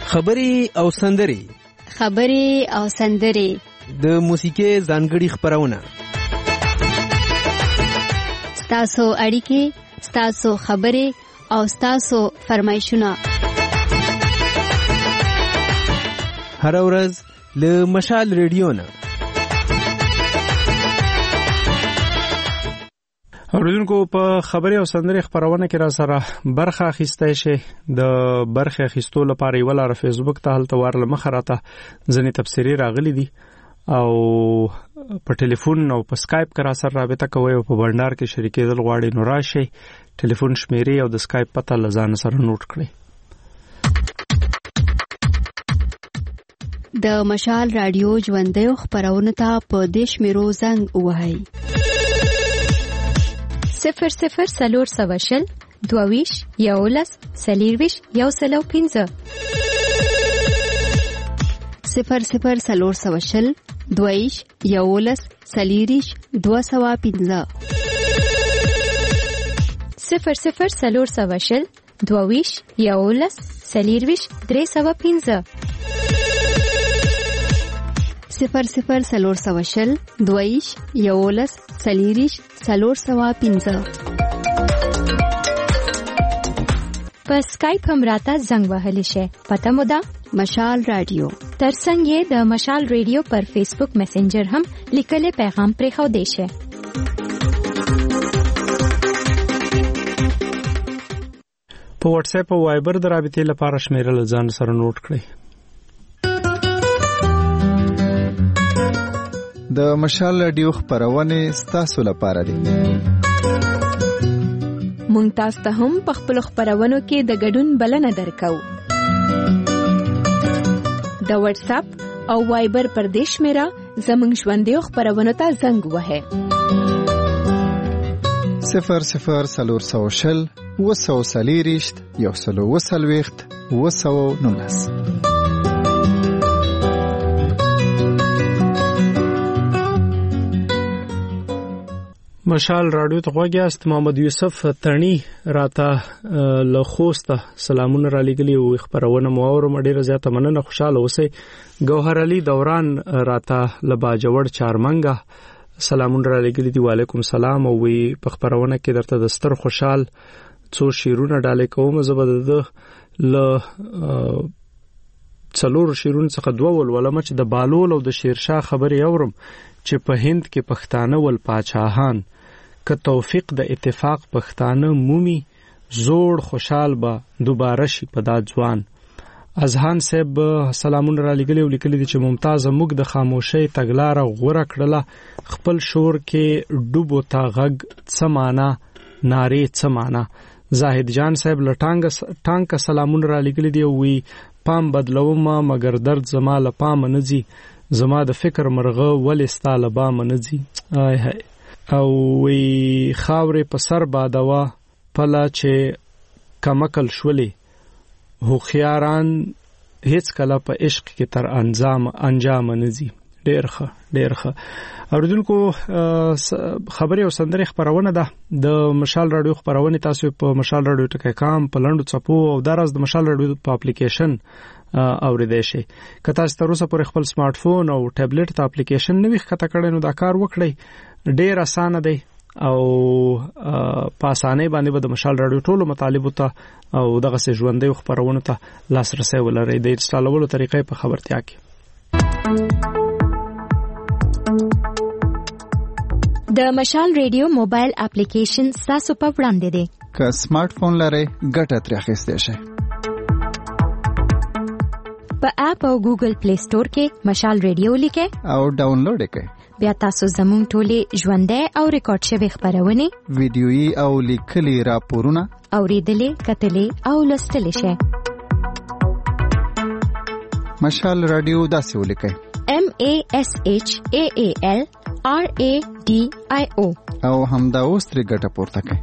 خبري او سندري د موسیقي ځانګړي خبرونه ستاسو اړیکې، ستاسو خبرې او ستاسو فرمایشونه هر ورځ له مشال ریډیو نه. اوریدونکو په خبري او سندري خبرونه کې را سره برخه اخیستای شي. د برخه اخیستو لپاره یو لاره فیسبوک ته هلته ورله مخراته ځنې تفسیری راغلي دي او په ټلیفون او په سکایپ کرا سره رابطه کوي او په بندر کې شریکېدل غواړي نو راشي. ټلیفون شمیرې او د سکایپ پته لزان سره نوٹ کړئ. د مشال رادیو ژوندۍ خبرونه ته په دیش میرو زنګ وهاي 00 22 یولس سلیرویش یو سلو 15 00 22 یولس سلیریش 215 00 22 یولس سلیرویش 315 00 22 یولس سلیریش 415 په سکایپ هم راته زنګ وهلی شي. پته مو ده مشال رادیو. ترڅنګ یې د مشال رادیو پر فیسبوک میسنجر هم لیکلي پیغام پرې خو دی شي. په واتس اپ او وایبر د رابطې لپاره شمیره ځان سره نوٹ کړئ. د مشال رادیو خبرونه ستاسو لپاره دي. مونږ تاسو ته هم په خپل خبرونو کې د ګډون بلنه درکو. د واتس اپ او وایبر پر دیش میرا زمونږ ژوندۍ خبرونو ته زنګ وهه 00 240 119. مشال رادیو ته غوږیاست. محمد یوسف تڼي راته له خوسته سلامونه را لګلي او خبرونه مو اورم. ډیره زیاته مننه، خوشاله اوسئ. ګوهر علي دوران راته له باجوړ چارمنګه سلامونه را لګلي دي. وعلیکم سلام. او وی په خبرونه کې درته د ستر خوشحال څو شیرونه ډالې کوم. زبد د له څلور شیرون څخه دوه ولولم چې د بالول او د شیرشاه خبري اورم چې په هند کې پښتانه ول پاچاهان که توفیق د اتفاق پښتانه مومي زوړ خوشحال به دوباره شي په دا ځوان. اذهان صاحب سلامونه را لګلي او لیکلي دي چې ممتاز موږ د خاموشۍ تګلاره غوړه کړله، خپل شور کې ډوبو تا غږ څه معنا نارې څه معنا. زاهد جان صاحب لټانګ سلامونه را لګلي دي او وی پام بدلوم مگر درد زما له پام نه ځي، زما د فکر مرغه ولې ستا له بام نه ځي. او وی خاورې په سر بادوا پله چې کمکل شولې هوښیاران هیڅ کله په عشق کې تر انجام نه ځي. ډېر ښه. اوریدونکو خبري او سندري خبرونه ده د مشال رادیو خبرونه تاسو په مشال رادیو ټکی کام په لندو چپو او دراز د مشال رادیو په اپلیکیشن اوریدئ شي. که تاسو تر اوسه پر خپل سمارټ فون او ټابلیټ ته اپلیکیشن نه وي ښکته کړئ نو دا کار وکړئ. ډېر اسانه دی او په اسانۍ باندې به د مشال رادیو ټولو مطالبو ته او دغه سه ژوندۍ خبرونه ته لاسرسي ولرئ. د انسټالولو طریقې په خبرتیا کې د مشال رادیو موبایل اپلیکیشن تاسو په وړاندې دی. که سمارټ فون لرئ ګټه ترې اخیستئ شئ. په اپ او ګوګل پلی سٹور کې مشال رادیو لیکئ او ډاونلوډ کړئ. بیا تاسو زموږ ټولې ژوندۍ او ریکارډ شوی خبرونه ویډیويي او لیکلي راپورونه اوریدلې کتلې او لوستلې شئ. مشال رادیو داسې ولیکئ MASHAALRADIO او همدا اوس ترې ګټه پورته کړئ.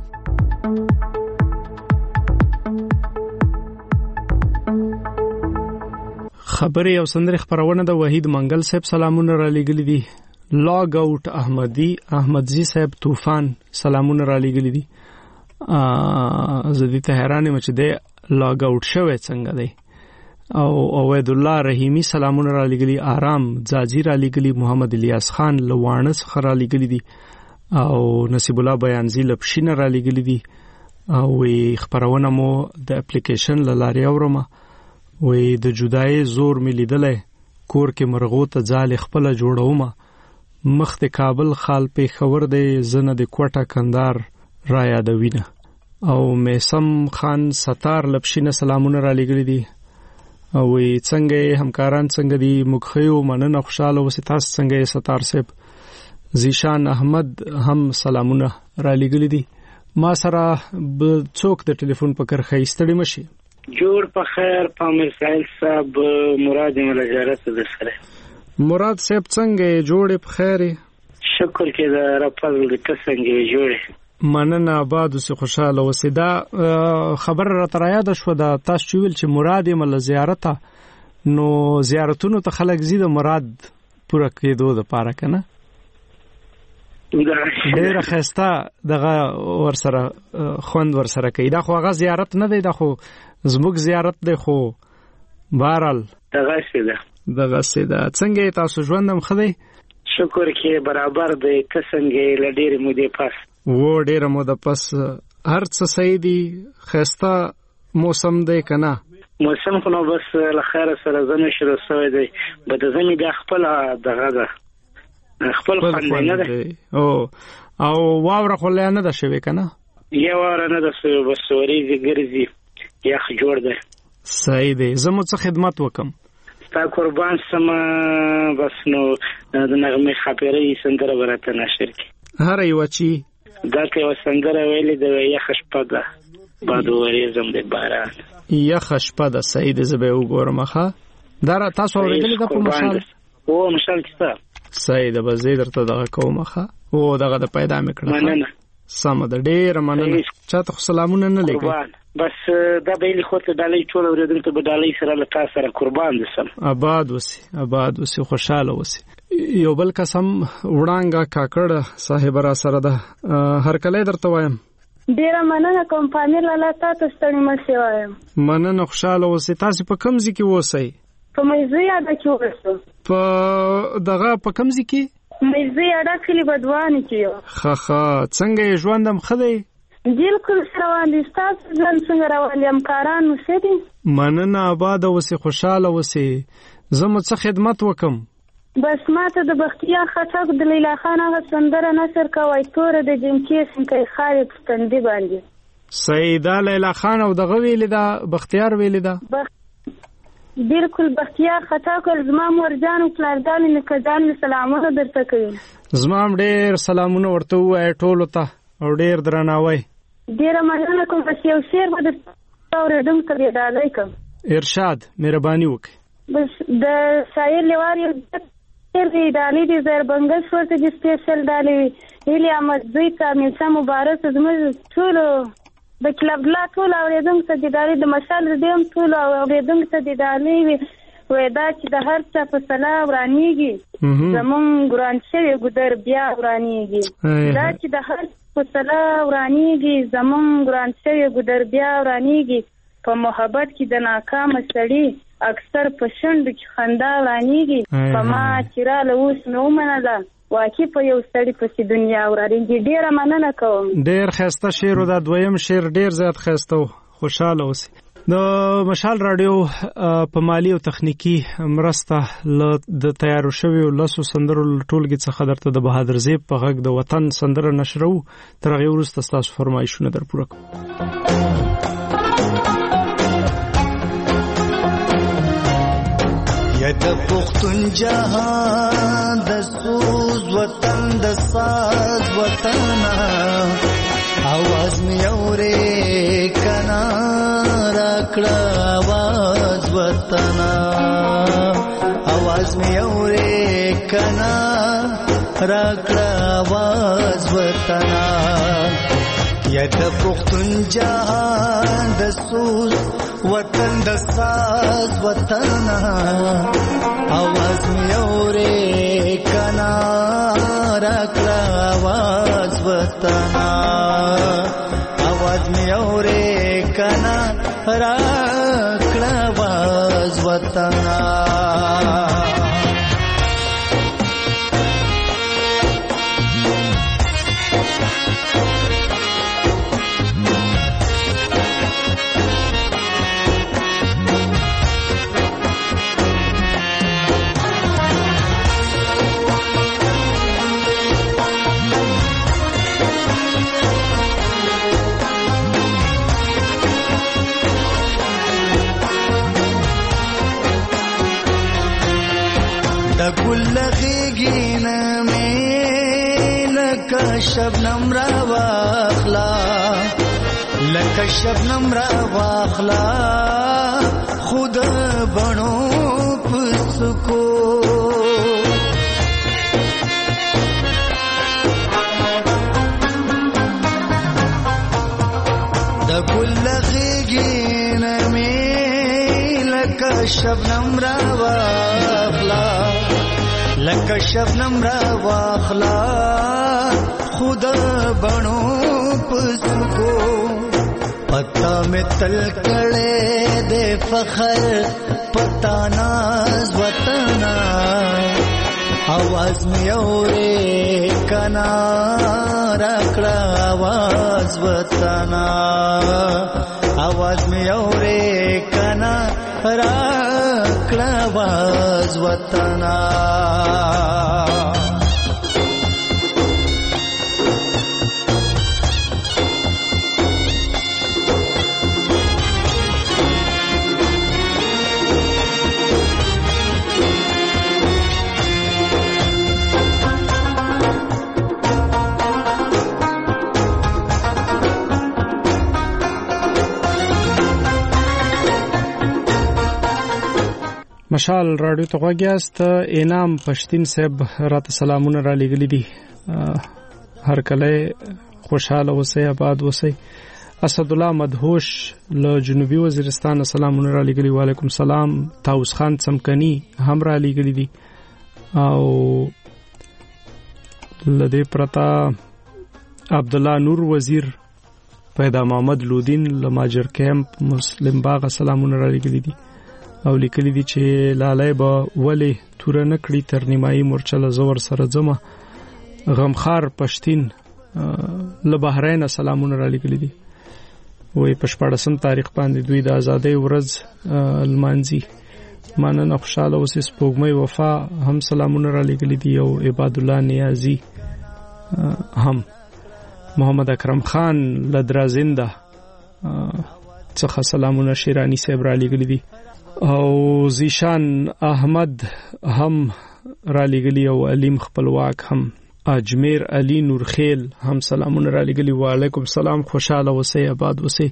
خبري او سندري خبرونه د وحید منګل صاحب سلامونه را لګلي دي. لاګ اوټ احمدزي صاحب طوفان سلامونه را لګلي دي. زه دې ته حیرانه مچ دې لاګ اوټ شوی څنګه دی. او عبید الله رحیمی سلامونه را لګلی، آرام ځاځی را لګلی، محمد الیاس خان لوانه څخه را لګلی دي او نصیب الله بیانزی لپشینه را لګلی دي او خبرونه مو د اپلیکیشن لاري اورمه وې د جدای زور مې لیدلې، کور کې مرغو ته ځال خپل جوړومه، مخ د کابل خال په خبر دی زنه د کوټه کندار را یادوینه. او میسم خان ستار لپشینه سلامونه را لګلی دي او څنګه همکاران څنګه دي، مخیو مننه خوشاله اوسه، تاسو څنګه ستار صاحب؟ زیشان احمد هم سلامونه را لګلی دي. ما سره څوک د ټلیفون په کرخه ایستړی مشي؟ جوړ په خیر پامیر سایل صاحب، مراد ملجارت د سره. مراد صاحب څنګه جوړ په خیر؟ شکر کې د رب فضل د څنګه جوړ. مننه آباد اوسه، خوشاله اوسه. دا خبر را تر یاد شو دا تاسو ویل چې مراد مل زیارت، نو زیارتونو ته خلک زیاده مراد پوره کېدو د پاره کنه ډیره خسته دغه ورسره خوند ورسره کوي. دا خو هغه زیارت نه دی، دا خو زموږ زیارت دی، خو بهرحال دغه سیده. څنګه تاسو ژوندم خدای؟ شکر کې برابر دی، څنګه لډیر مو دی پاس و ډیره مو د پاس هر څه صحیح دی، خسته موسم دی کنه؟ موسم خو نو بس لخر سره زنه شروع شوی دی، بده زمي د خپل دغه ده خپل خوند نه ده او واوره خو نه ده شوی کنه؟ یا واوره نه ده شوی، بس ورېږي ګرځي یخ جوړ ده. صحیح دی، زمو څه خدمت وکم؟ ستا قربان سم، بس نو د نغمه خاطرې سندره ورته نشر کی هر یو چی دا کې وسندره ویلې د یخ شپه ده باد ورېزم د باران یخ شپه ده. صحیح دی، زه به وګورم ښه. دا تاسو اورېدلې ده په مشال؟ او مشال کیسه صحیح ده، به زه درته دغه کوم ښه. او دغه د پیدا میکړه مننه. سم ده، ډېر مننه. چاته سلامونه نه لګي، بس دا به له خو ته ډالۍ ټول ورېدل ته به ډالۍ سره له تاسو سره قربان دي. سم آباد وسی، آباد وسی، خوشاله وسی. یو بل قسم وړانګه کاکړ صاحب را سره ده، هر کله درته وایم ډیره مننه کوم. پامیر لاله تاسو ستړي مشه وایم. مننه، خوشاله وسی. تاسو په کوم ځای کې اوسئ؟ په مېزه یاد کې اوسم. په دغه په کوم ځای کې؟ مېزه یاد کلی بدوان کې. خخه څنګه ژوندم خدای؟ بالکل روان دي. تاسو ځان څنګه روان دي؟ همکاران مو دي؟ مننه آباد وسی، خوشاله وسی. زمو څه خدمت وکم؟ بس ماته د بختیار خټک د لیلا خان هغه سندره نشر کوي تور د جنکې څنګه خالد ستندي باندې. سیدا لیلا خان او دغه ویل دا بختیار ویل دا بالکل بختیار خټک زما مرجان او پلاردان نه کدان سلامونه درته کوي. زما ډېر سلامونه ورته وای ټولو ته او ډېر درناوي. ډېر مننه کوم. بس یو شعر به اوریدم ته ډالۍ کوم. ارشاد مهرباني وکړه. بس د شاعر لواري دی ډالۍ دی زربنګس ورته د سپیشل ډالۍ ویلي احمد زوی ته میسا مبارک زموږ ټولو د کلب لا ټول اوریدونکو ته د ډالۍ د مشال دیم ټول اوریدونکو ته د ډالۍ وې دا چې د هر څه په سلام ورانیږي زمون ګران شوی ګدر بیا ورانیږي. دا چې د هر په سلام ورانیږي زمون ګران شوی ګدر بیا ورانیږي. په محبت کې د ناکام سړی اکثر په شند کې خندا ورانیږي. په ما چې را لوس نو منله واکې په یو سړی په دنیا ورانیږي. ډیره مننه کوم. ډیر خسته شعر او دا دویم شعر ډیر زیات خسته او خوشاله اوسئ. د مشال رادیو په مالی او تخنیکی مرسته د تیارو شوی لاسو سندرو ټولګي څخه درته د بهادر زیب په غږ د وطن سندره نشرو. تر هغه وروسته تاسو فرمایشونه در پوره کوم. یا د پختون جهان د سوز وطن د ساز وطن आवाज می اورې کنا راکړه आवाज وطن आवाज می اورې کنا راکړه आवाज وطن یا د پختون جهان د سوز وطن د ساز وطن आवाज می اورې کنا راکړه आवाज وطن आवाज می اورې کنا راکړه आवाज وطنا شبنم را واخلا لکه شبنم را واخلا خود بنو پسکو د ګل غیږین می لکه شبنم را واخلا لکه شبنم را واخلا خود بنو پسکو پتا میں تل کڑے دے فخر پتا ناز وطنا آواز میں اورے کنا رکڑا آواز وطنا آواز میں اورے کنا رکڑا آواز وطنا مشال رادیو ته غوږیاست. انعام پښتین صاحب راته سلامونه را لېږلي دي. هر کله خوشاله اوسئ، آباد اوسئ. اسد الله مدهوش له جنوبي وزیرستان سلامونه را لېږلي. وعلیکم سلام. طاووس خان څمکني هم را لېږلي دي. او لدې پرته عبد الله نور وزیر، پیدا محمد لودین له ماجر کیمپ مسلم باغ سلامونه را لېږلي دي او لیکلي دي چې لالای به ولې توره نه کړي تر نیمایي مورچله زور سره ځمه. غمخار پښتین له بحرین سلامونه را لېږلي دي. وایي په 14 تاریخ باندې دوی د ازادۍ ورځ لمانځي. مننه، خوشحاله اوسئ. سپوږمۍ وفا هم سلامونه را لېږلي دي او عباد الله نیازي هم. محمد اکرم خان له درازنده څخه سلامونه شیرانی صاحب را لېږلي دي او زیشان احمد هم را لېږلي او علیم خپلواک هم. اجمیر علی نورخیل هم سلامونه را لېږلي. وعلیکم سلام. خوشحاله اوسئ، آباد اوسئ.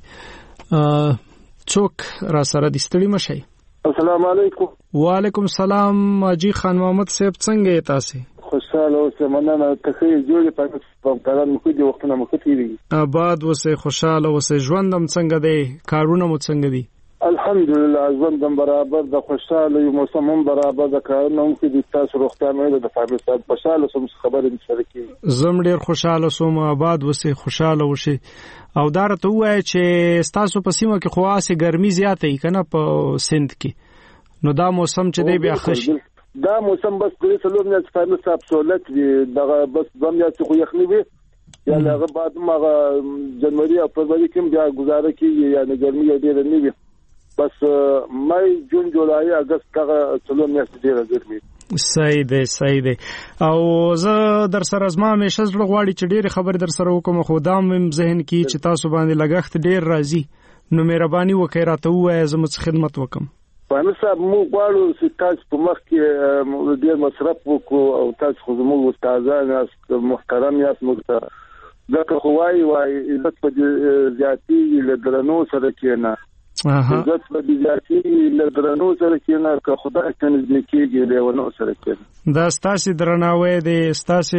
څوک را سره دي؟ ستړي مشئ. السلام علیکم. وعلیکم سلام. اجي خان محمد صاحب څنګه یې تاسو؟ خوشحاله اوسئ. مننه. تخیل جوړې په کاران مخ دي، وختونه مخ تیریږي. آباد اوسئ، خوشحاله اوسئ. ژوندم څنګه دی؟ کارونه مو څنګه دي؟ الحمدلله ژوندم برابر د خوشاله یو موسم هم برابر د کارونه هم کې د تاسو روغتیا مې د فامیل صاحب خوشاله سم خبرې مشاره کی. زم ډیر خوشاله سوم. آباد وسه، خوشاله وشي. او دارته وای چې تاسو په سیمه کې خواصه ګرمي زیاته ای کنه په سند کې، نو دا موسم چې دی بیا خوش دا موسم بس د سلوم نه فامیل صاحب سہولت دغه بس زم یا څه خو یخنی وي یا هغه بعد ما جنوري او فروری کې بیا گزاره کیږي، یعنی ګرمي ډیره نه وي. بس مای جون جولای اگست کغه څلور میاشتې ډیره ګرمي. صحیح دی. او زه در سره زما همیشه زړه غواړي چې ډېر خبر در سره وکم، خو دا مم ذهن کې چې تاسو باندې لګښت ډېر راځي، نو مهرباني وکړئ راته ووایئ زه مڅ خدمت وکم. فامیل صاحب مو غواړو چې تاسو په مخ کې ډېر مصرف وکړو او تاسو خو زموږ استادان یاست، محترم یاست. موږ ته دا خو وایي عزت په زیاتی له درنو سره کېنه، عزت په زیاتی له درنو سره کېنه، که خدای ته نږدې کېږي له ونو سره کېنه. دا ستاسو درناوی دی، ستاسو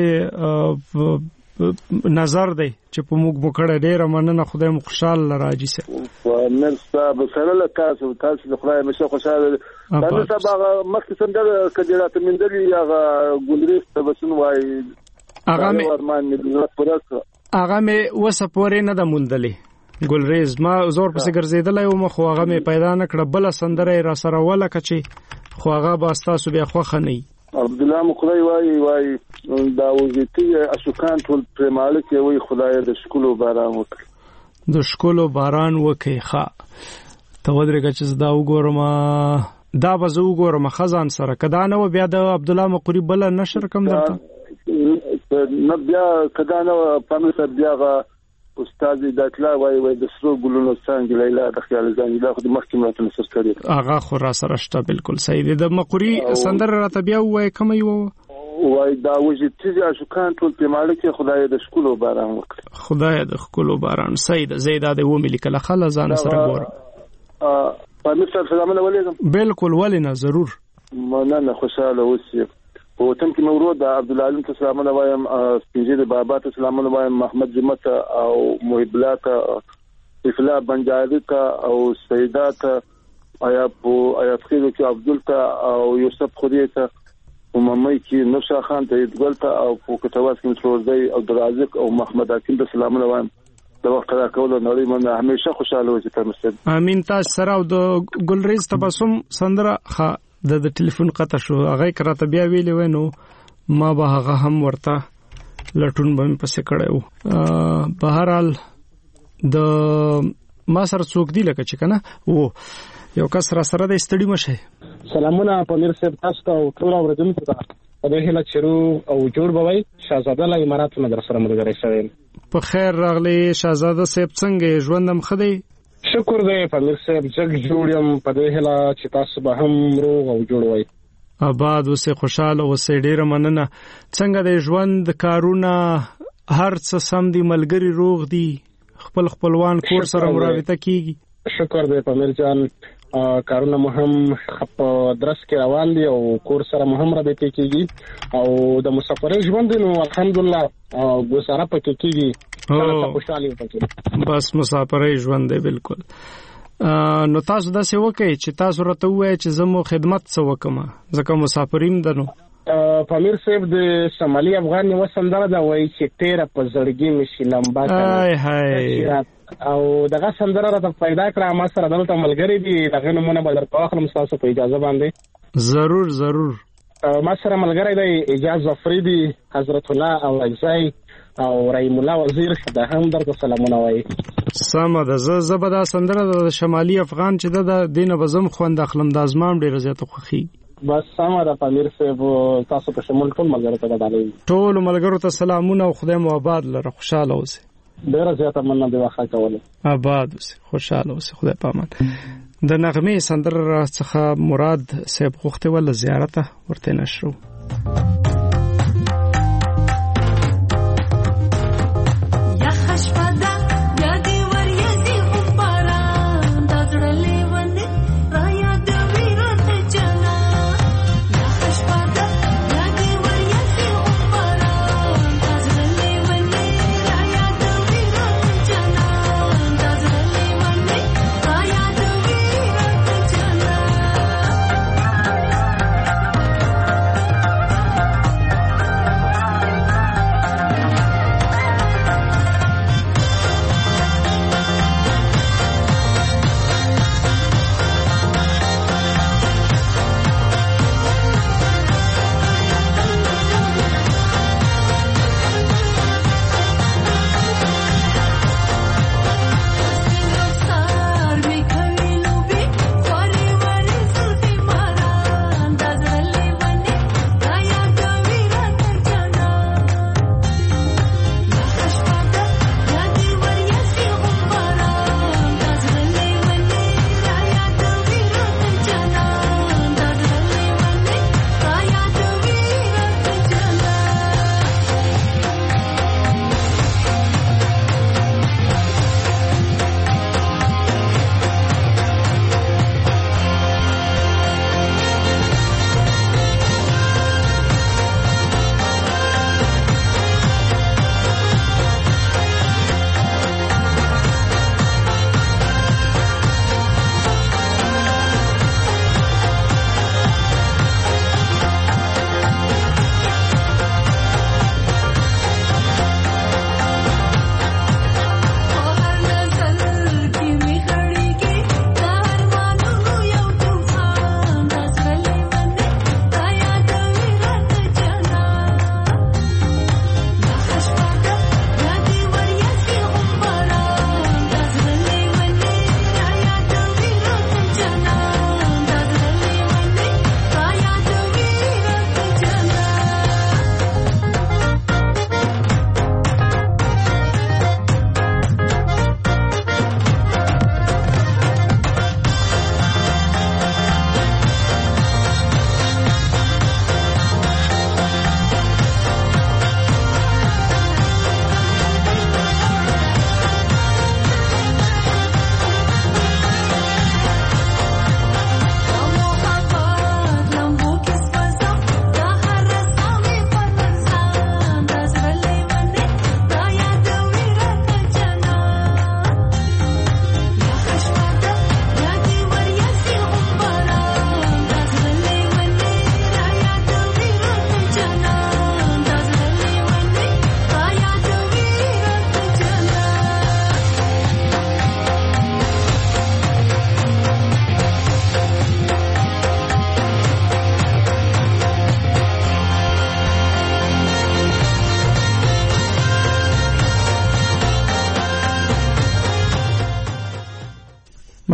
نظر دی چې په موږ مکړه ډېر مننه. خدای مو خوشاله راځي سه. نن صاحب سره له تاسو د خدای مشه خوشاله. دا سبا مخکې څنګه کډیرات مندري یا ګلریس تبسن وای هغه مې وسه پورې نه د مونډلې ګلریز ما زور پسې ګرځیدلای او مخ واغه مې پیدا نکړه بل سندره را سره ولا کچي خو هغه با تاسو بیا خوخه نه عبد الله مخری وای دا وزیتی اشکان ټول پرماله کې وای خدای د شکلو باران وکړي د شکلو باران وکي ښا ته ودرېږه چې دا وګورم دا به زه وګورم خزان سره کدا نه بیا د عبد الله مقری بل نشر کم درته نه بیا کدا نه پامه بیا استاد داتلا وای د سرو ګلونو څنګه لیلا د خیال ځان دا خو د محکمه ته نصر کړی هغه خو را سره شته بالکل صحیح دی د مقری سندر راته بیا وای کوم یو وای دا وجه تیزه اشکان ټول په مالک خدای د شکلو باران وکړي خدای د شکلو باران صحیح ده زیاده و ملي کله خلا ځان سره ګور پامه سلام علیکم بالکل ولینه ضرور مننه خوشاله اوسئ په وطن کې مورود عبد العلیم ته سلام علیکم سپینجی بابا ته سلام علیکم محمد جمعه او محب الله ته افلا بنجاری ته او سیدات آیات خیرو کې عبدل ته او یوسف خوري ته وممای کې نوشا خان ته ادګل ته او په کتواس کې متروزی او درازق او محمد حکیم ته سلام علیکم د وخت را کول نړۍ باندې همیشه خوشاله اوسئ تاسو امين تاسو سره او د ګلریز تبسم سندره د ټلیفون قطع شو هغه کراته بیا ویلې ونه ما به هغه هم ورته لټون به پسې کړو په هر حال د ما سره څوک دی لکه چې کنه او یو کس را سره د استډی مشه سلامونه پامیر صاحب تاسو ته ټول اوریدونکو ته په دې هله چیرو او جوړ بوي شاهزاده له اماراتو در سره ملګری شوی په خیر راغلی شاهزاده صاحب څنګه ژوندم خدي شکر دې پامیر صاحب جګ جوړم په دې هله چې تاسو به هم روغ او جوړ وای آباد اوسه خوشاله اوسه ډیره مننه څنګه د ژوند کارونه هر څه سم دي ملګری روغ دي خپل خپلوان کور سره مراوته کیږي شکر دې پامیر جان کارونه مهم خپ درس کې روان دي او کور سره مهم رابطه کیږي او د مسافرۍ ژوند نو الحمدلله ګوساره پکې کیږي خوشالي پکې بس مسافرۍ ژوند دی بالکل نو تاسو دا څه وکړئ چې تاسو راته وایي چې زمو خدمت څه وکم ځکه مسافرین دنو پامیر صاحب د شمالي افغان یو سندره دا وایي چې تیرا په زړګي مشي لمبا هاي او دغه سندره راته پیدا کړه ما سره دلته ملګری دي دغه نمونه بدر په اخر تاسو په اجازه باندې ضرور ما سره ملګری دی اجازه افریدي حضرت الله او اجزای او رحیم الله وزیر دا هم درته سلامونه وایي سمه ده زبدا سندره د شمالي افغان چې د دینه بزم خوند اخلم د ازمام ډیر زیات خوخي بس سمه ده پامیر صاحب تاسو په شمول ټول ملګرو ته دالي ټول ملګرو ته سلامونه او خدای مو آباد لره خوشاله اوسئ ډیر زیات مننه دی واخا کوله آباد اوسئ خوشاله اوسئ خدای پامان د نغمه سندره څخه مراد صاحب غوښته ول زیارت ورته نشرو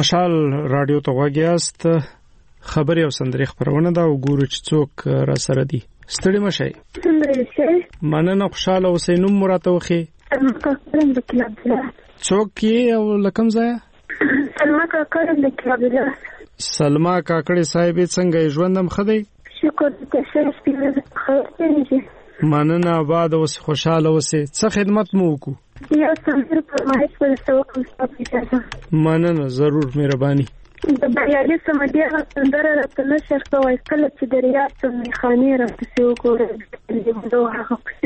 مشال رادیو ته غوږیاست، خبري او سندري خبرونه دا وګورو چې څوک را سره دي. ستړي مشئ. مننه، خوشاله اوسئ. نوم مراته وخی. څوک یې او لکم ځای؟ سلما کاکړې صاحب، څنګه ژوندم خدای؟ شکر دې. مننه، آباد اوسئ، خوشاله اوسئ. څه خدمت مو وکړو؟ یو سندره فرمایش پر سوکم ستاسو. مننه، ضرور، مهرباني. د بریالي سمدي سندره راته نشر کوي، کله چې دریا ته میخانې راپسې وګورم نو هغه پسې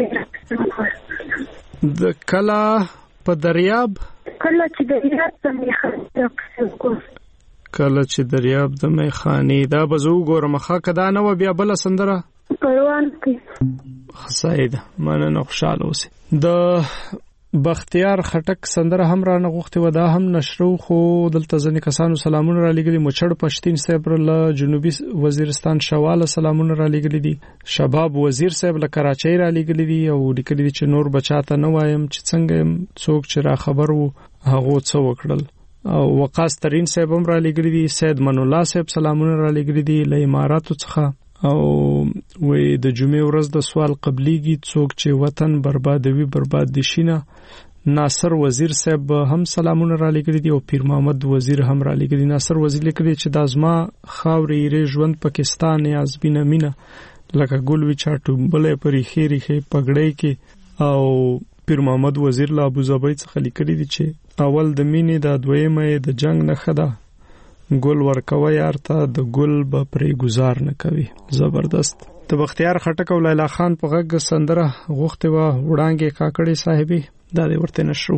د کله په دریاب، کله چې دریاب ته میخانې راپسې وګورم، کله چې دریاب د میخانې، دا به زه وګورم. ښه که دا نه وه بیا بله سندره پروان کې. صحیح ده، مننه، خوشحاله اوسئ. د بختیار خټک سندره هم را نغوښتې وه، دا هم نشرو، خو دلته ځینې کسانو سلامونه را لېږلي. مچړ پښتین صاحب له جنوبي وزیرستان شواله سلامونه را لېږلي دي. شباب وزیر صاحب له کراچۍ را لېږلي دي او لیکلي دي چې نور بچاته نه وایم چې څنګه یم، څوک چې را خبر وو هغو څه وکړل. او وقاص ترین صاحب هم را لېږلي دي. سید من الله صاحب سلامونه را لېږلي دي له اماراتو څخه. او وې د جمعې ورځ د سوال قبليږي، څوک چې وطن بربادوي برباد دي شینه. ناصر وزیر صاحب هم سلامونه را لېږلي دي او پیر محمد وزیر هم را لېږلي. ناصر وزیر لیکلي چې د ازما خاورې ری ژوند پاکستان یاز بینه مینه لکه ګل وی چاټو بلې پرې خېری خې پګړې کې. او پیر محمد وزیر له ابوظبي څخه لیکلي دي چې اول د مینې د دویمه د جنگ نه خدا ګل ورکوي یار ته د ګل به پرې گزار نه کوي. زبردست. د بختیار خټک او لیلا خان په غږ سندره غوښتې وه وړانګې کاکړې صاحبې، دا دې ورته نشرو.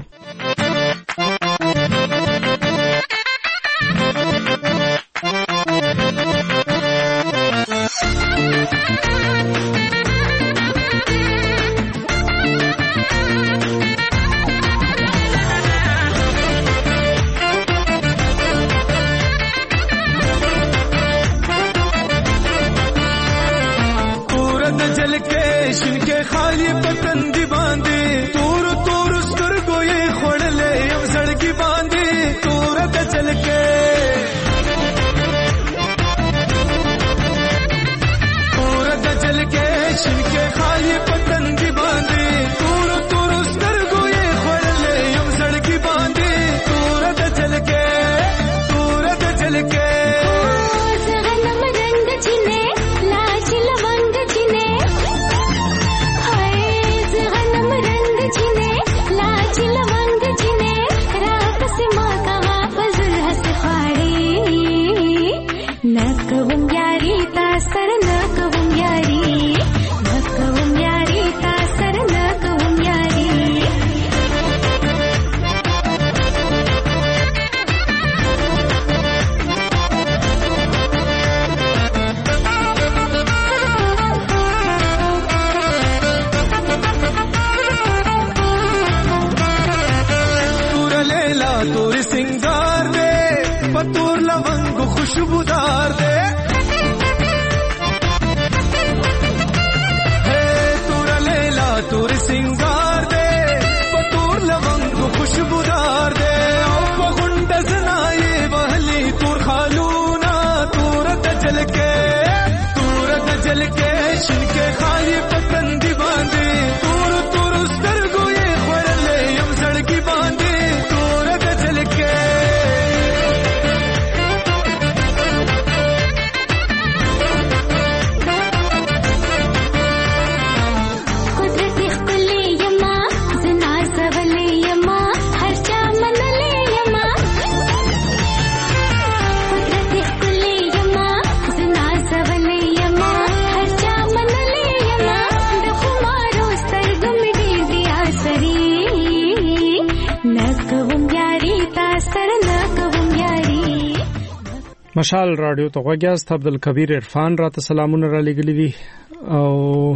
مشال رادیو ته غوږیاست. عبدالکبیر عرفان راته سلامونه را لېږلي دي او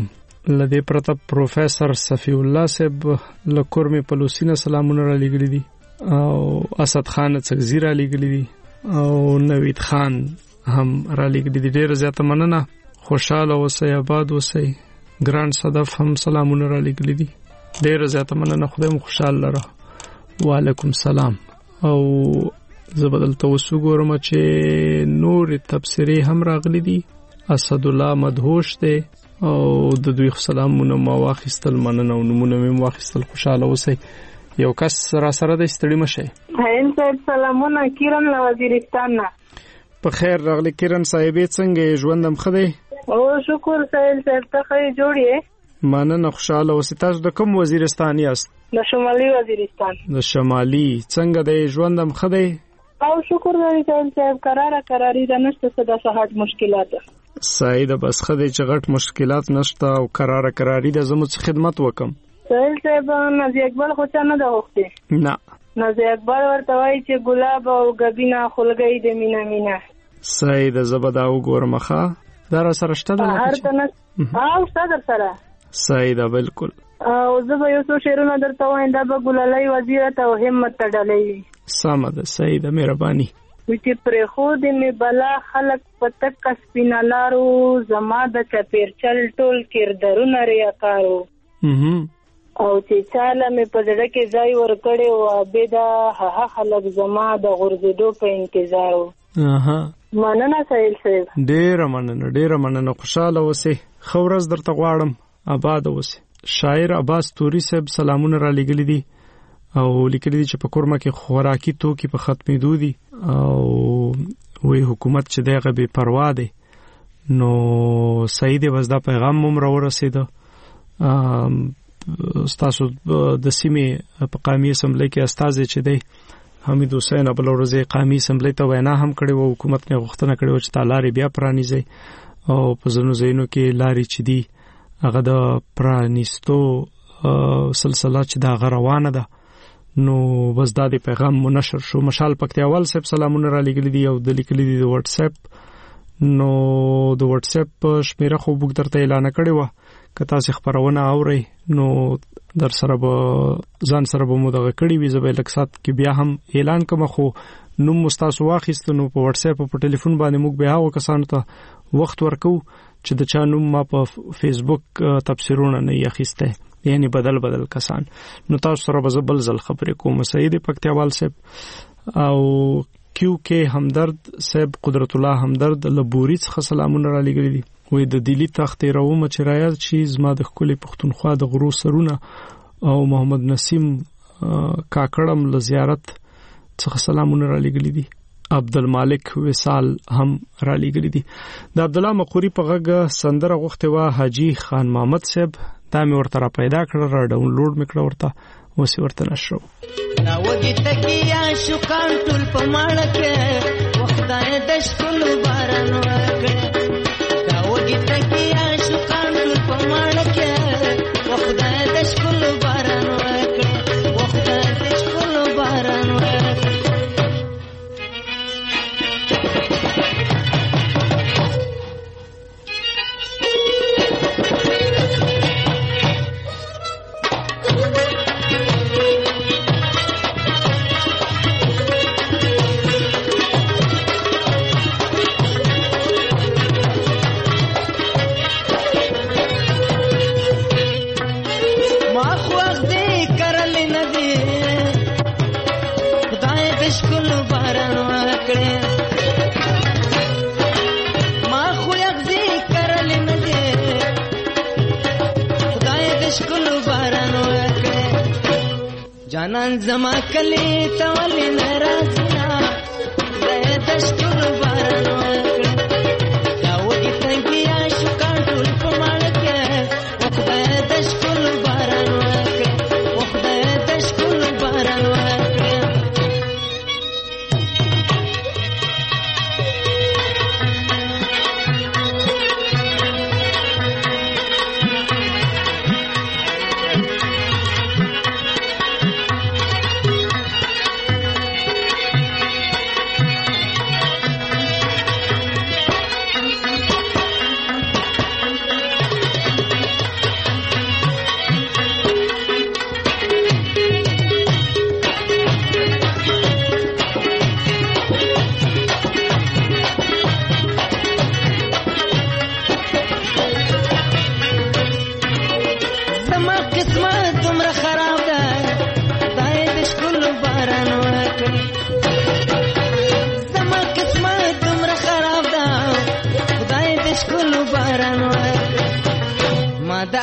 لدې پرته پروفیسر صفی الله صاحب له کورمې پلوسینه سلامونه را لېږلي دي او اسد خان څکزي را لېږلي دي او نوید خان هم را لېږلي دي. ډېره زیاته مننه، خوشحاله اوسئ، آباد اوسئ. ګران صدف هم سلامونه را لېږلي دي. ډېره زیاته مننه، خدای مو خوشحال لره. وعلیکم سلام. او زه بدلته وسوګورم چې نور تبصرې هم راغلي دي. اسد الله مدهوش دی او د دوی سلامونه ما واخیستل، مننه او نمونه مې واخیستل. خوشاله اوسئ. یو کس را سره د ستړي مشه. هین صاحب سلامونه، کیرن له وزیرستان نه. په خیر راغلی کیرن صاحب، څنګه ژوندم خدای؟ او شکر صاحب ته خې جوړې. مننه، خوشاله اوسئ. تاسو د کوم وزیرستان یاست؟ د شمالي وزیرستان. د شمالي. څنګه د ژوندم خدای؟ او شکر دې صاحب قراری د نشته څه د صحت مشکلات. سعید بس خدای چې غټ مشکلات نشته او قراری د زموږ خدمت وکم. صاحب نازي اکبر خو څنګه ده وخته؟ نه نازي اکبر ورته وایي چې ګلاب او غبینا خلګي د مینا. سعید زبدا وګورم ښه دا سره شته ده او صدر سره. سعید بالکل. او زه به یو څو شعرونه درته وایم، دا به ګلالۍ وزیرت او همت تړلې. سمه ده سعید، مهرباني. چې پرې خو دې مې بلا خلک په تک سپینالارو، زما د چپیرچل ټول کردارونه ریاکارو. او چې چاله مې په زړه کې ځای ورکړی و عابده، هغه خلک زما د غورځېدو په انتظار و. مننه سهیل صاحب، ډېره مننه. خوشاله اوسئ. ښه ورځ درته غواړم. آباد اوسئ. شاعر عباس توري صاحب سلامونه را لېږلي دي او لیکلي دي چې په کورمه کې خوراکي توکي په ختمېدو دي او وی حکومت چې دغه بې پروا دی. نو سعید بس دا پیغام مم را ورسېده. ستاسو د سیمې په قومي اسمبلی کې استازي چې دی حمید حسین ابل ورځې قومي اسمبلی ته وینا هم کړې و. حکومت نه غوښتنه کړې و چې تا لارې بیا پرانیزي او په ځینو ځایونو کې لارې چې دي هغه د پرانیستو سلسله چې دا روانه ده. نو بس دا د پیغام منشر شو. مشال پکتیاوال صاحب سلامونه را لېږلي دي او د لیکلي دي د واتس اپ. نو د واتس اپ شمیره خو موږ درته اعلان کړې و، که تاسو خبرونه اورئ نو در سره به ځان سره به مو دغه کړی وي. زه به لږ سات کې بیا هم اعلان کوم، خو نوم مستاسو واخیست نو په واتس اپ او په ټلیفون باندې موږ به هغه کسانو ته وخت ورکو چې د چا نوم ما په فیسبوک تبصرونه نه یخسته، یعنی بدل کسان. نو تاسو سره به بل ځل خبرې کوم. سعید پکتیاوال صاحب او کیو کې همدرد صاحب، قدرت الله همدرد لبوري څخه سلامونه را لېږلي دي. وې د دلی تختې راوم چې رايات شي زما د خپل پښتونخوا د غرو سرونه او محمد نسیم کاکړم له زیارت څخه سلامونه را لېږلي دي. عبدالمالک وصال هم را لېږلي دي. د عبد الله مقوري په غږ سندره غوښته وا حاجی خان محمد صاحب، دا مې ورته را پیدا کړ، را ډاونلوډ مې کړ، ورته اوس ورته نشو. نا وګی تکیا شو کان ټول په ماړه کې وختای د شکل باران وکړه. دا وګی تکیا شو کان ټول په ماړه کې وختای د شکل باران وکړه، وختای د شکل باران وکړه. جانان زما کلی تولی نرازنا زید اشکر باران وکړه. دا وګی تنګیا شو کانټول په ماړه کې وخدای د اشکر باران وکړه، وخدای د اشکر باران وکړه.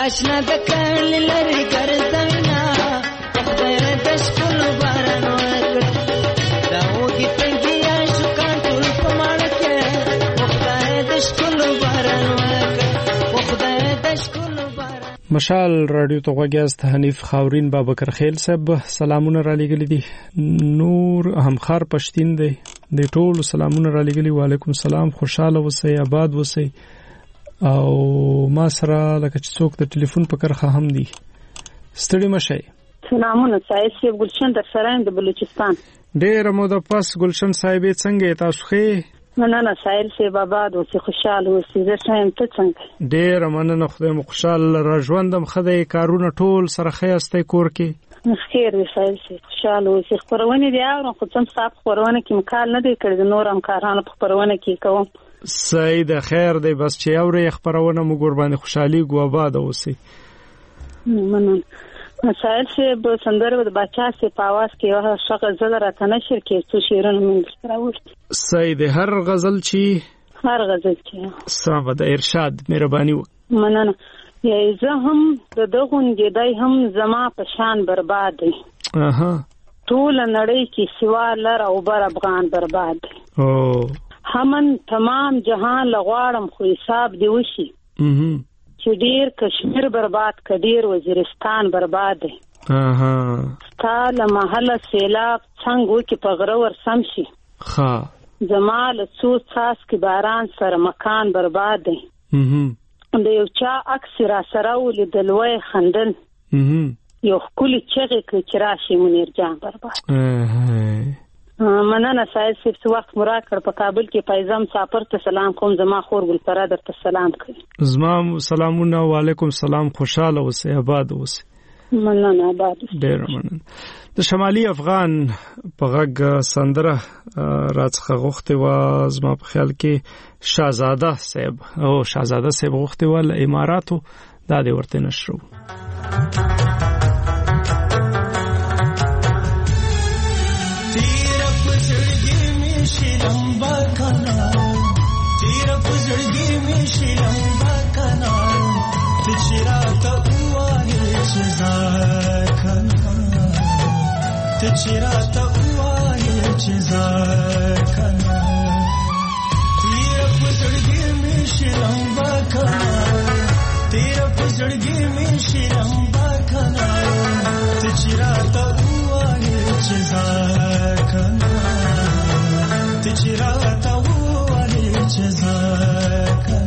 کاشنا د کړل لري ګرځوینا خدای د شکل باران وکړ دا وګی تنګیا شو کانټول په مال کې خدای د شکل باران وکړ خدای د شکل باران. مشال رادیو ته غوږیاست. حنیف خاورین بابکر خیل صاحب سلامونه را لګلی دي. نور همخار پښتین دی د ټولو سلامونه را لګلی. وعلیکم السلام. خوشاله اوسئ، آباد اوسئ. او ما سره لکه چې څوک د ټلیفون په کرخه هم دي. ستړي مشئ. سلامونه سایل صاحب، گلشن در سرایم د بلوچستان. ډېر مو د پاس ګلشن صاحب څنګه تاسو ښه؟ مننه سایل صاحب، آباد اوسئ، خوشاله اوسئ. زه ښه ته څنګه؟ ډېر مننه، خدای مو خوشاله را ژوندم. خدای کارونه ټول سره ښه استای کور کې؟ خیر دی سایل صاحب، خوشاله اوسئ. خبرونه دی اورم خو څم صاحب خبرونه کې مکال نه دی کړی، د نور هم کارانو په خبرونه کې کوم. صحیح ده، خیر دی. بس چې اورې خبرونه مو ګور باندې خوشحالي ګو آباد اوسئ. مننه سایل صاحب. سندره د بچا سي په आवाज کې یو ښه غزل راته نشر کې څو شعرونه مونږ سره وړي. صحیح ده. هر غزل چې سم د ارشاد مهرباني وکړه. مننه. یا زه هم د دغون جدای هم زما په شان برباد دی. ټول نړۍ کې سوا لر او بر افغان برباد دی. همن تمام جهان لغواړم خو حساب دی وشي چې ډیر کشمیر برباد کډیر وزیرستان برباد دی. ستا له محله سیلاب څنګه کې په غره ور سم شي. زما له څو څاڅکي باران سره مکان برباد دی. د یو چا عکس را سره ولیدل وای خندل یو ښکلي چغې کړې چې راشي منیر جان برباد. مننه سایل صاحب، څه وخت مو راکړ. په کابل کې فیضه مسافر ته سلام کوم. زما خور ګلفره درته سلام کوي. زما سلامونه. وعلیکم السلام. خوشاله اوسئ، آباد اوسئ. مننه، آباد اوسئ. ډېر مننه. د شمالي افغان په غږ سندره راڅخه غوښتې وه زما په خیال کې شاهزاده صاحب غوښتې وه له اماراتو. دا دې ورته نشرو. چراتا وای چې ځکنا تیر پزړګي می شلم وکنا تیر پزړګي می شلم وکنا چراتا وای چې ځکنا چراتا وای چې ځکنا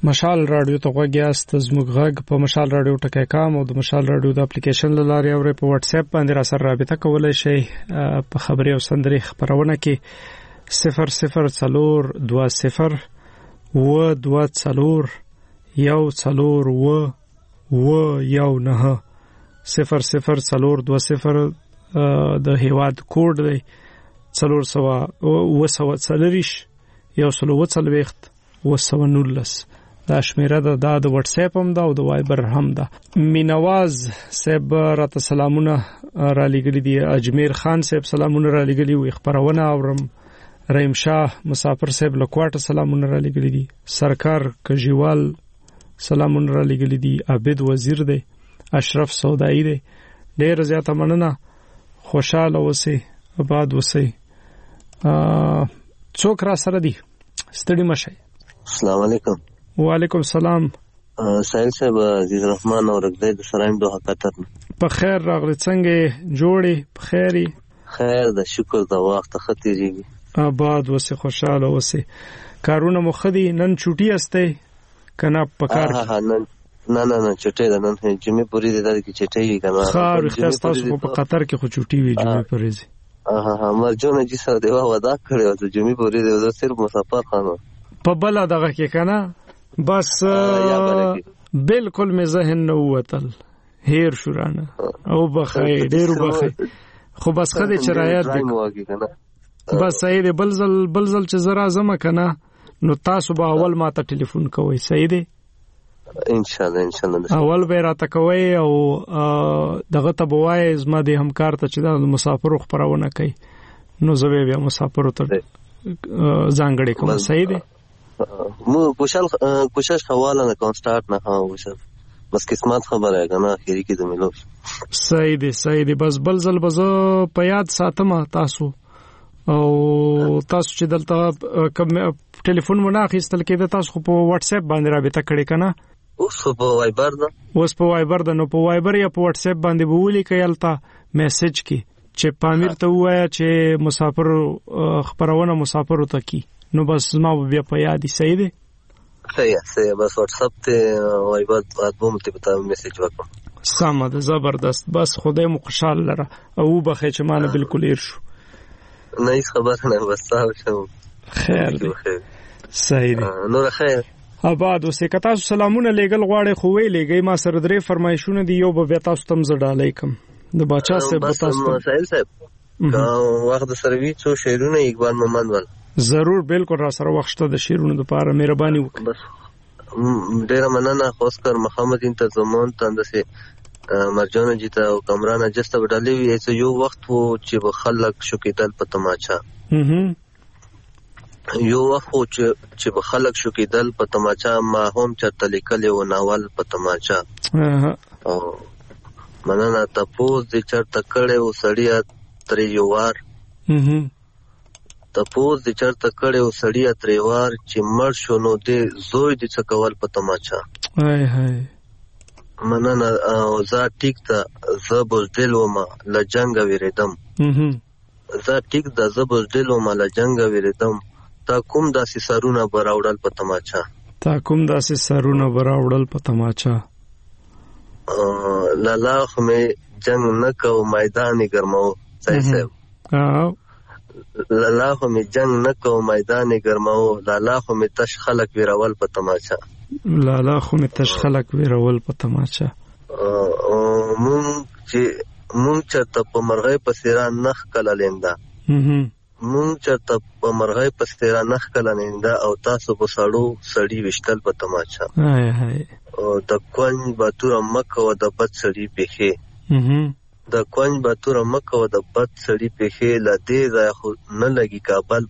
مشال رادیو ته غوږیاست. زموږ غږ په مشال رادیو ټکی کام او د مشال رادیو د اپلیکیشن له لارې اورئ. په واتس اپ باندې را سره رابطه کولی شئ. په خبري او سندري خبرونه کې 004020 و24 140 004020 د هیواد کوډ دی 400 140 دا شمیره ده. دا د واتس اپ هم ده او د وایبر هم ده. مینواز صاحب راته سلامونه را لګلي دي. اجمیر خان صاحب سلامونه را لګلي وي. خبرونه اورم. رحیم شاه مسافر صاحب لکواټه سلامونه را لګلي دي. سرکار کجیوال سلامونه را لګلي دي. عابد وزیر دی. اشرف سودایی دی. ډیر زیاته مننه. خوشاله اوسئ، آباد اوسئ. څوک را سره دي؟ ستړي مشئ. السلام علیکم. وعلیکم السلام. سایل صاحب عزیز رحمان اور رګدې د سرایم دوه قطر. په خیر راغلی. څنګه جوړې؟ په خیري؟ خیر د شکر د وخت خطرېږي. آباد اوسئ، خوشاله اوسئ. کارونه مو خدي؟ نن چوټي استه کنه پکار؟ نه چټي ده. نن جمعې پوری دي کې چټي کنه. خار اختیار په قطر کې خو چوټي وی جمعې پوری دي. مرجونه جی سره دیوا ودا کړو د جمعې پوری دي. زه صرف مسافر خانم په بل دغه کې کنه بس بالکل مې ذهن نه وتل. هیر شورانه او بخیر ډیر بخیر. خو بس خدای چرایات دی بس صحیح دی. بلزل چې زرا زما کنه نو تاسو به اول ما ته ټلیفون کوئ. صحیح دی ان شاء الله اول به راته کوي او دغه ته بوای زما د همکار ته چې د مسافر خبرونه کوي نو زه بیا مسافر ته ځانګړي کوم. صحیح دی. مو کوشش حواله نه کوم سٹارټ نه کوم بس قسمت خبره ہے کنه اخیری کې د ملو. صحیح دی. بس بلزل بزو په یاد ساتم تاسو او تاسو چې دلته کوم ټلیفون مو نه اخیستل کېده تاسو په واتس اپ باندې رابطه کړئ کنه. اوس په وایبر ده نو په وایبر یا په واتس اپ باندې بوولي کېلته میسج کې چې پامیر ته وایا چې مسافر خبرونه مسافر ته کی نو بس ما بیا په یادی. صحیح دی. صحیح بس واتس اپ ته وایبر ادبوم ته پتا میسج وکړه. سم ده زبردست. بس خدای مو خوشاله لره او بخې چې مانه بالکل ایر شو. نه هیڅ خبر نه بس تاسو خیر دی. صحیح دی. نور خیر. آباد اوسئ. که تاسو سلامونه لېږل غواړئ خو وی لېږئ. ما سره 3 فرمایشونه دي. یو به تاسو تم زړه علیکم د باچا صاحب تاسو سایل صاحب وخت سروي څو شعرونه اقبال محمد ول ضرور بالکل را سره وخت د شعرونو لپاره مهرباني وکړئ. بس ډیر مننه. خوشکر محمد انت زمان تندسه مرجان جیتا او کمران جسته وډالې وي. ایسه یو وخت وو چې خلک شوکیدل په تماچا. یو وخت وو چې خلک شوکیدل په تماچا. ما هم چرته لیکل و ناول په تماچا. مننه تپوس دې چرته کړه و سړیا ترې یو وار. تپوس دې چرته کړه و سړیا ترې وار چې مړ شو نو دې زوی دې څکول په تماچا. مننه زه ټیک ته زبل دل وما ل جنگ ویریدم. زه ټیک د زبل دل وما ل جنگ ویریدم. تا کوم داسې سرونه براوړل په تماچا. لالا خو مې جنگ نه کو میدان ګرمو. صحیح صاحب. لالا خو مې جنگ نه کو میدان ګرمو. لالا خو مې تش خلک ویرول په تماچا. مونږ چرته په مرغۍ په سیران نخ کله لیندا. او تاسو په سړی وشتل په تماچا. او د کونج باتور مکه او د بد سړی پیخه. لدې ځای خو نه لګي کابل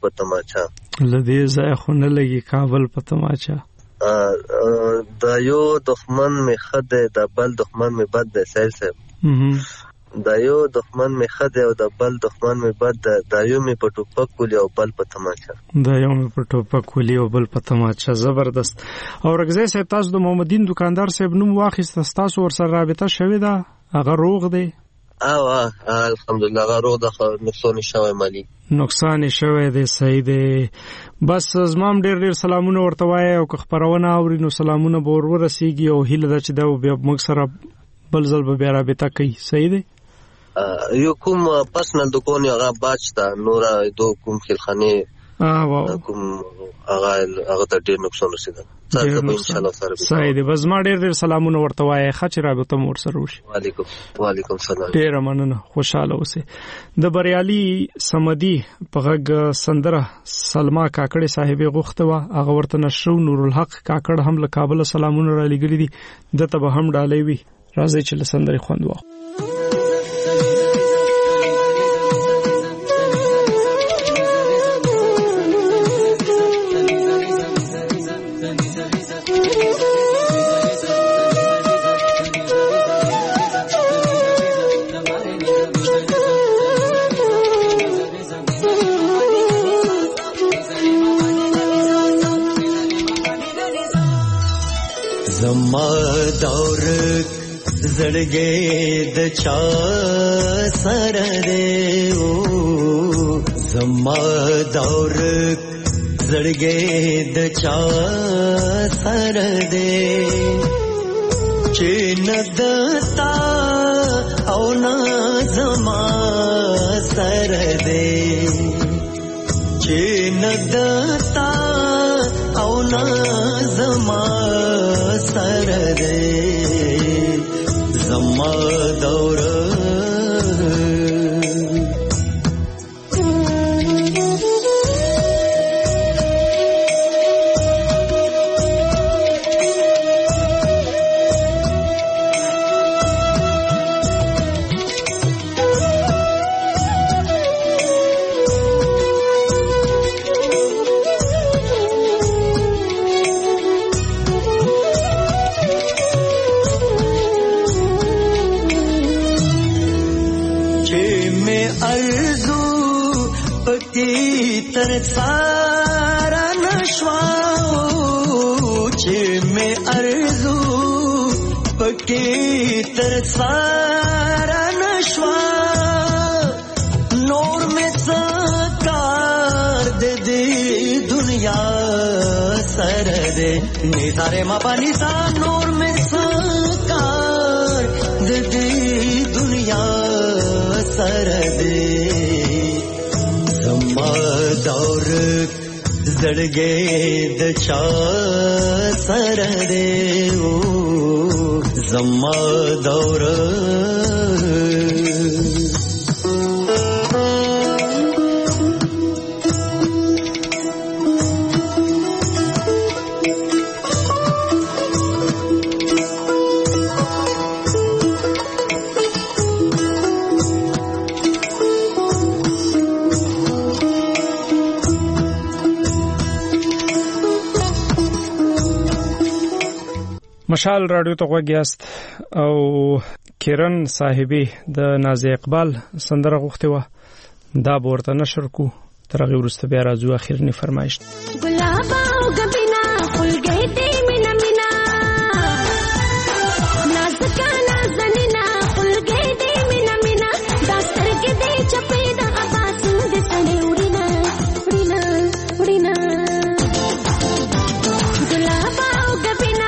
په تماچا. دا یو دښمن می خده د بل دښمن می بد ده. سیل صاحب دا یو دښمن می خده او د بل دښمن می بد ده. دا یو می په ټوپک کولی او بل په تماچا. زبردست. او رګزی صاحب تاسو د محمدین دکاندار صاحب نوم واخیست. تاسو ور سره رابطه شوی ده؟ هغه روغ دی؟ الحمدلله غارو د نقصان شوی مالی نقصان شوی دی. صحیح دی. بس زمام ډیر سلامونه ورته وایي او که خبرونه اوري نو سلامونه به ورسیږي او هیله ده چې دا بیا موږ سره بل ځل به بیا رابطه کوي. صحیح دی. یو کوم پرسنل دکان هغه بچتا نور دو کوم خلخانه کوم هغه ته ډیر نقصان رسیدل. ان شاء الله سره صحیح دی. بس ما ډیر سلامونه ورته وایي خچ رابطه مور سره وشي. وعلیکم سلام. ډیر مننه. خوشاله اوسه. د بریالي سمدي په غږ سندره سلمہ کاکړې صاحب غوښته وا هغه ورته نشو نور الحق کاکړ هم له کابل سلامونه را لګلې دي دته به هم ډالې وي. راځي چې لسندري خوند واخ. زما دور زړګې د چا سره دی او زما دور زړګې د چا سره دی چې ندتا او نه زما سره دی چې ندتا او نه زما سره دی زما دور सारा नशवाओ चे में अर्जू पके तर सारा नशवा नूर में साकार दे दे दुनिया सर दे निसारे मापा निसा नूर में साकार दे दे दुनिया सर दे दौर जड़गे द चा सर दे ओ जम्मा दौर مشال رادیو ته وګیاست او کیرن صاحبې د نازي اقبال سندره غوښته و دا ورته نشر کو ترغه ورسته بیا راځو اخیرنی فرمایش ګلاب او غبینا خلګې دې مینا مینا نازکا نازنینا خلګې دې مینا مینا داستر کې دې چپې د اباس دې سړې ورینا ورینا ورینا ګلاب او غبینا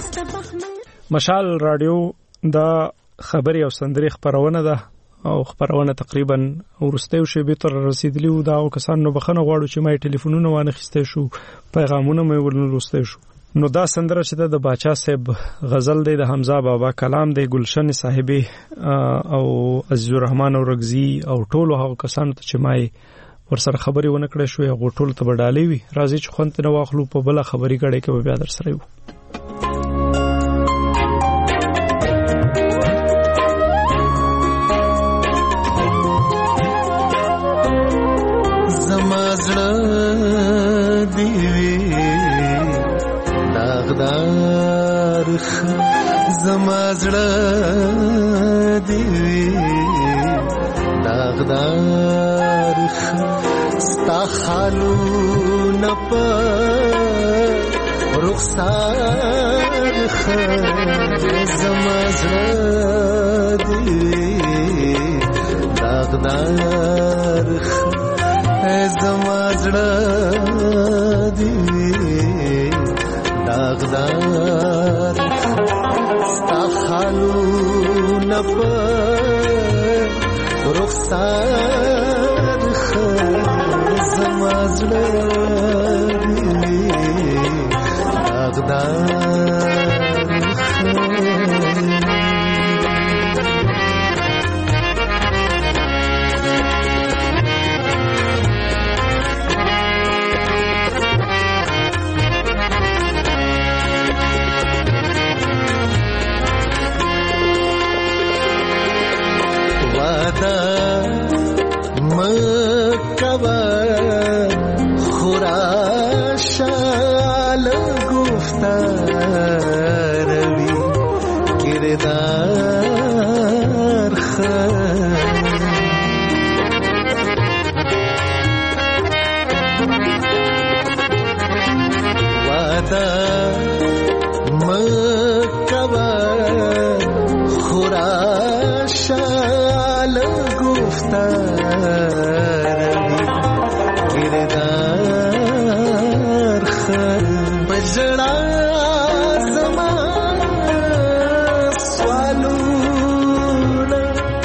مشال رادیو دا خبري او سندري خبرونه ده او خبرونه تقریبا ورسته شو به تر رسیدلی و دا او کسانو بخنه غواړو چې مې ټلیفونونه وانه خسته شو پیغامونه مې ورنلسته شو. نو دا سندره چې د باچا صاحب غزل دی د حمزه بابا کلام دی ګلشن صاحبې او عزیز الرحمن اورغزي او ټولو هغه کسانو ته چې مې ورسره خبري ونه کړې شو هغه ټول ته بدالې وي راځي چې خونته نو واخلو په بل خبري غړې کې بیا در سره یو زمازړه دیوي داغدار زمازړه دیوي داغدار ستا خالونه په رخسار زمازړه دیوي داغدار زمازړه دیوي داغدار ستا خالونه په رخسار زمازړه دیوي داغدار مکوا خوراشال گفتار وی کردار وعدا مکوا خوراشال گفتار کردار بجڑا زمان سوالونا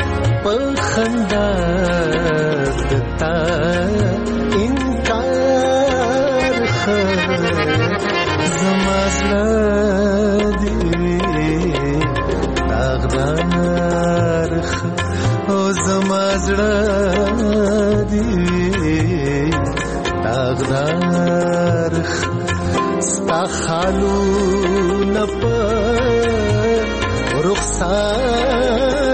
پخندتا انکار زمازړه دیوي داغدار او زمازړه دیوي داغدار ستا خالونه په رخسار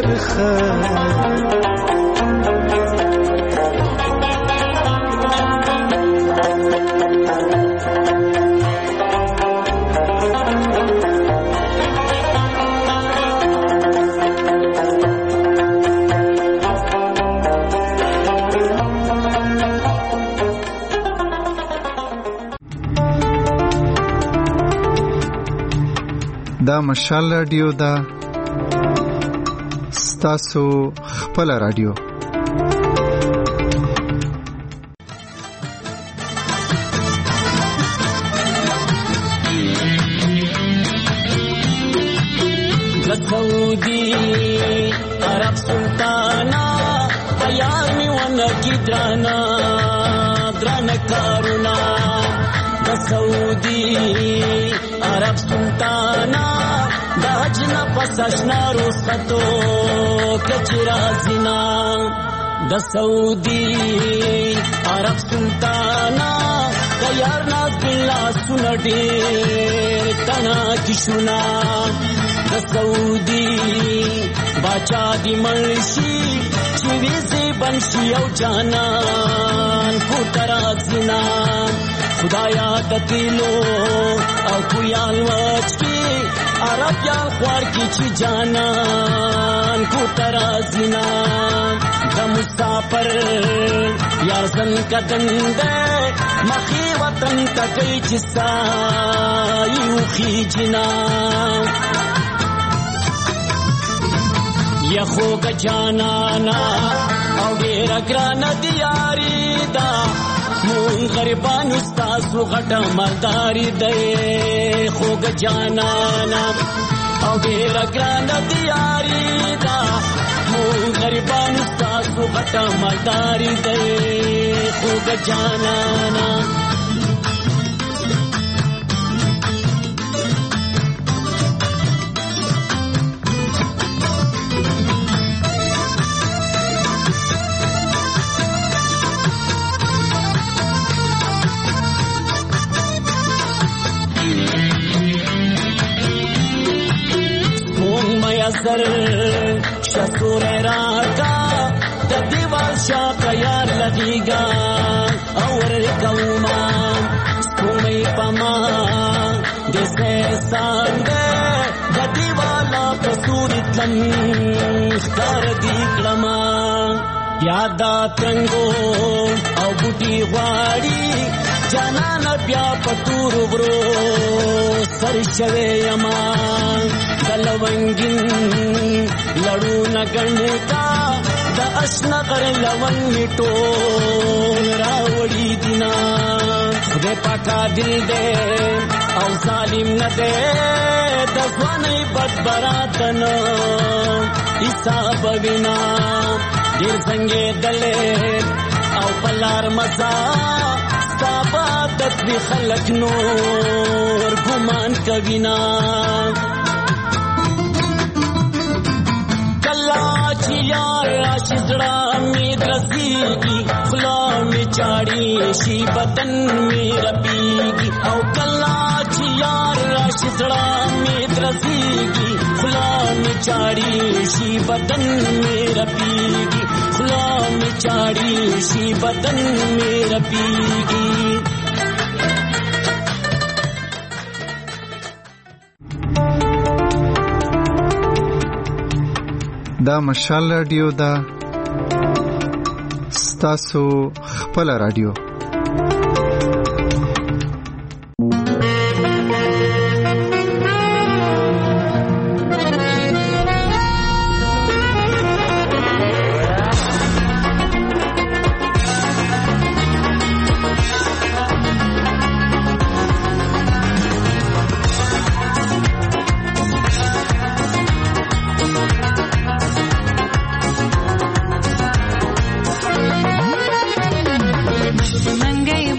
دا مشال رادیو دا ستاسو خپل رادیو سعودي عرب سلطانا تیار می ونکی درانا کارونا سعودي عرب سلطانا دا حجنا پساشنا رسختو کچرا زنا دا سعودي عرب سلطانا تیار ناز بلا سنڈی تنا کشنا دا سعودي باچا دی مرشی چوی سے بنشی او جانان کو ترازنا خدایا دتیلو او کویال وچ کی عرب یا خوار کی چی جانان کو ترازنا دا مسافر یار زن کا دندے مخی وطن تکی جسا یو خی جنا یخو کا جانانا او ډیر ګران دیاری دا مون غریبان استاسو غټه مالداري دی خوګ جانانا او ډیر ګران دیاري دا مو غریبان استاسو غټه مالداري دی خوګ جانانا سر شسور راکا د دیوال شاکا یار لگیگا اور کوما سومی پما جیسے سانگے د دیوالا پسوری تلن اختار دیکلما یادا تنگو او بوٹی غواړي جانان بیا پتور برو سر شوی یما دلونگین لڑو نگنکا دا اشنا کر لونگی ٹول راوڑی دینا خدے پاکا دل دے او ظالم ندے دفوانی بدبراتن ایسا بگنا دیر سنگے دلے او پلار مزا ستابا دتوی خلق نور گمان کبینا یار عاشقڑا امید رسیگی خلا میں چاڑی شی بدن میں رپیگی او کلا چی یار عاشقڑا امید رسیگی خلا میں چاڑی شی بدن میں رپیگی خلا میں چاڑی شی بدن میں رپیگی دا مشال رادیو دا ستاسو خپل رادیو मंगई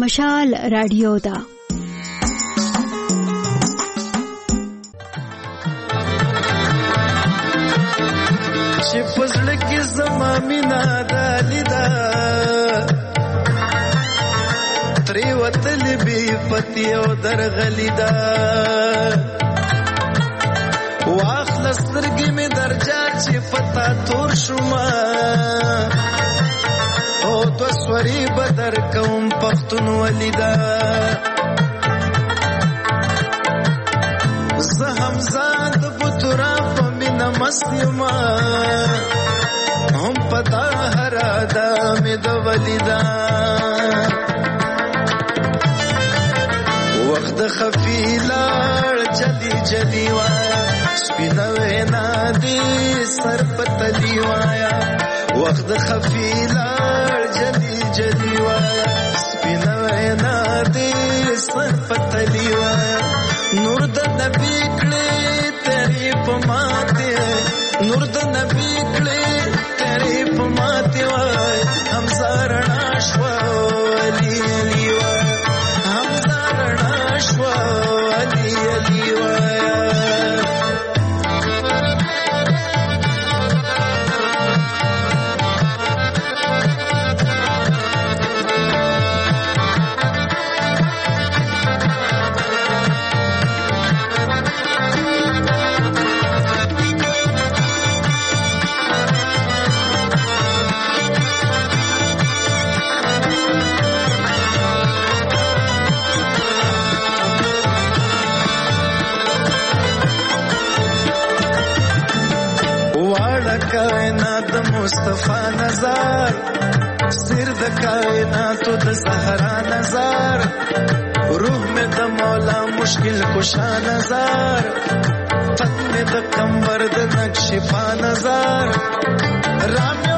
مشال رادیو ده. چې پزړه کې زما مینا دالیدا تری وتل بي پتی او درغلیدا واخل سترګې می درجا چې پتا تور شوما او تو سوري بدر کوم پختون ولیدا زه همزاد بوترا په مینا مستیما هم پتا هرادا می د ولیدا وخت خفیلار جلی جلی وایا سپینا وینا دی سر پتلی وایا وخت خفیلار جلی جلی وایا سپینا وینا دی سر پتلی وایا نور د نبی کړي تیری پماته نور د نبی کړي تیری پماته وای هم زارنا شو علی علی وای هم زارنا شو علی علی وای کائنات مصطفی نظر سر د کائنات د زهرا نظر روح میں د مولا مشکل کشا نظر تن میں د کمبر د نقش پا نظر رام